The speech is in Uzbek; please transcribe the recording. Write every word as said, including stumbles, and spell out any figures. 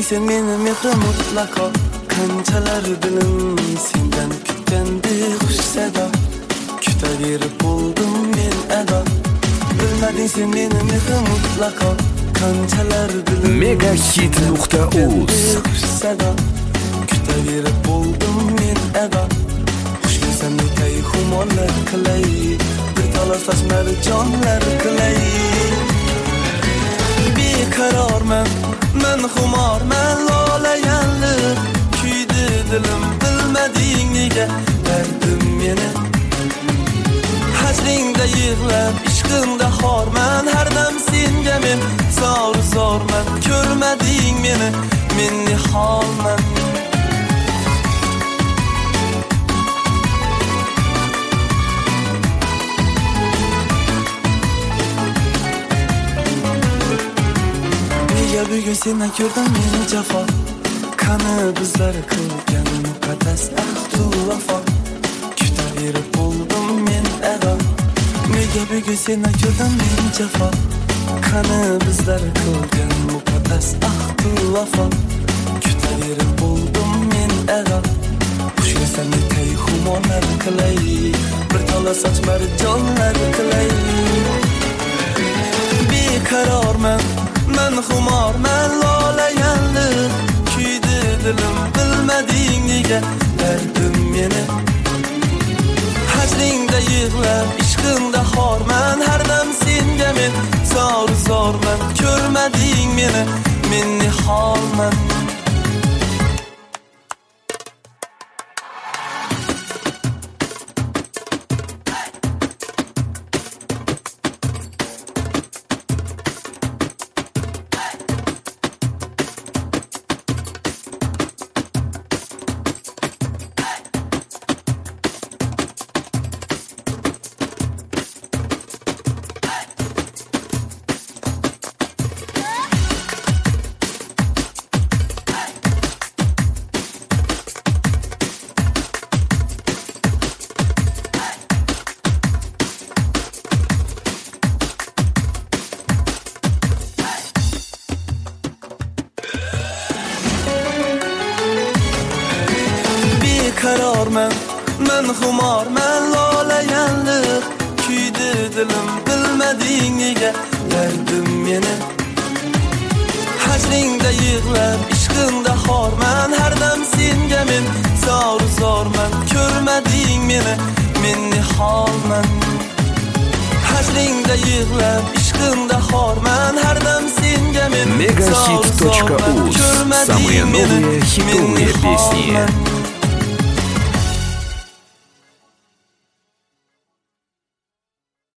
Bilmading sen meni mehri mutlaqo qanchalar dilim sendan kutgandi xush sado kutaverib bo'ldim men ado Bilmading sen meni mehri mutlaqo qanchalar dilim megahit nuqta uz xush sado kutaverib bo'ldim men ado xushlisan tay xumorlar qilay bir tola sochlar jonlar qilay beqarorman men xumorman lolayanlik kuydi dilim bilmading nega dardim meni hajringda yig'lab ishqimda xorman har dam senga men zor zorman ko'rmading meni men niholman bugun seni ko'rdim meni jafo qani bizlar qilgan muqaddas ahdu vafo kutaverib bo'ldim men ado nega bugun seni ko'rdim meni jafo qani bizlar qilgan muqaddas ahdu vafo kutaverib bo'ldim men ado xushlisan tay xumorlar qilay bir tola sochlar jonlar qilay beqarorman men xumorman lolayanlik kuydi dilim bilmading nega dardim meni hajringda yig'lab ishqimda xorman har dam senga men zor zorman ko'rmading meni men niholman qarorman men xumorman lolayanlik kuydi dilim bilmading nega dardim meni hajringda yig'lab ishqimda xorman har dam senga men zor zorman ko'rmading meni men niholman hajringda yig'lab ishqimda xorman har dam senga men megahit точка uz самые новые хитовые песни.